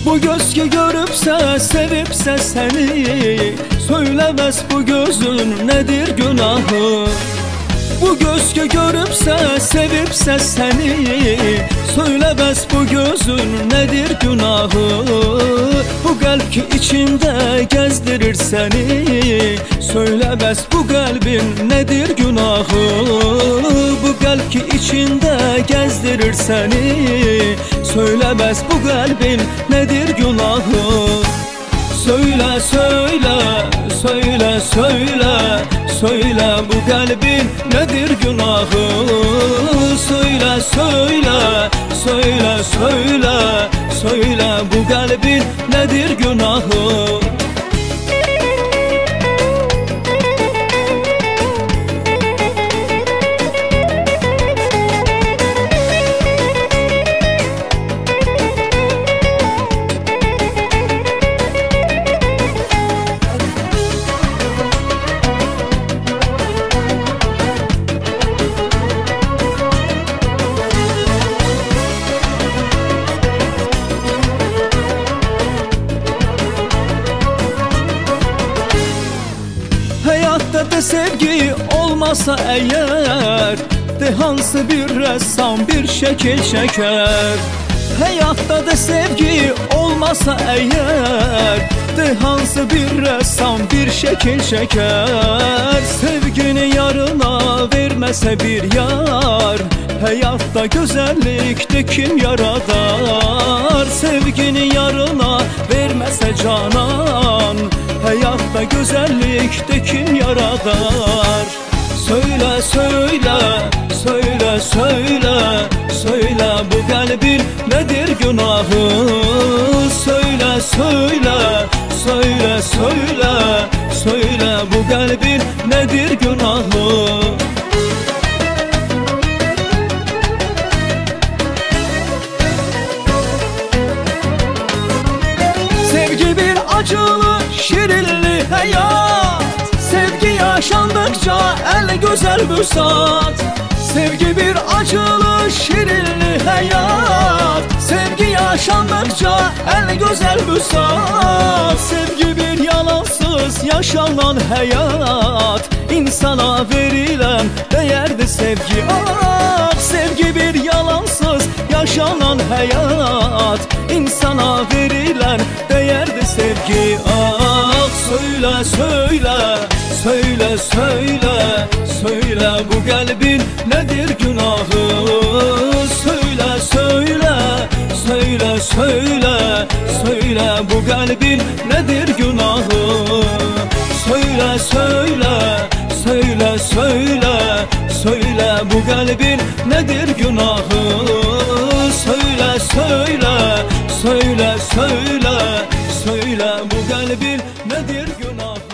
Bu göz ki görüpse sevipse seni, söylemez bu gözün nedir günahı. Bu göz ki görüpse sevipse seni, söylemez bu gözün nedir günahı. Bu kalp ki içinde gezdirir seni, söylemez bu kalbin nedir günahı. Bu kalp ki içinde gezdirir seni, söylemez bu kalbin nedir günahı. Söyle söyle, söyle söyle, söyle bu kalbin nedir günahı. Söyle söyle, söyle söyle, söyle bu kalbin nedir günahı. Hayatta da sevgi olmasa eğer, de hansı bir ressam bir şekil çeker. Hayatta da sevgi olmasa eğer, de hansı bir ressam bir şekil çeker. Sevgini yarına vermese bir yar, hayatta güzellikte kim yaradar. Sevgini yarına vermese canan, hayatta güzellikte kim yaradar. Söyle söyle, söyle söyle, söyle bu kalbin nedir günahı. Söyle söyle, söyle söyle, söyle bu kalbin nedir günahı. Sevgi bir acılı şirinli hayat, sevgi yaşandıkça el güzel büsat. Sevgi bir acılı şirinli hayat, sevgi yaşandıkça el güzel büsat. Sevgi bir yalansız yaşanan hayat, insana verilen değerli sevgi. Ah, sevgi bir yalansız yaşanan hayat, insana verilen değerli sevgi. Ah, söyle söyle, söyle söyle, söyle bu kalbin nedir günahı. Söyle söyle, söyle söyle, söyle bu kalbin nedir günahı. Söyle söyle, söyle söyle, söyle bu kalbin nedir günahı. Söyle söyle, söyle söyle, söyle bu kalbin nedir günahı.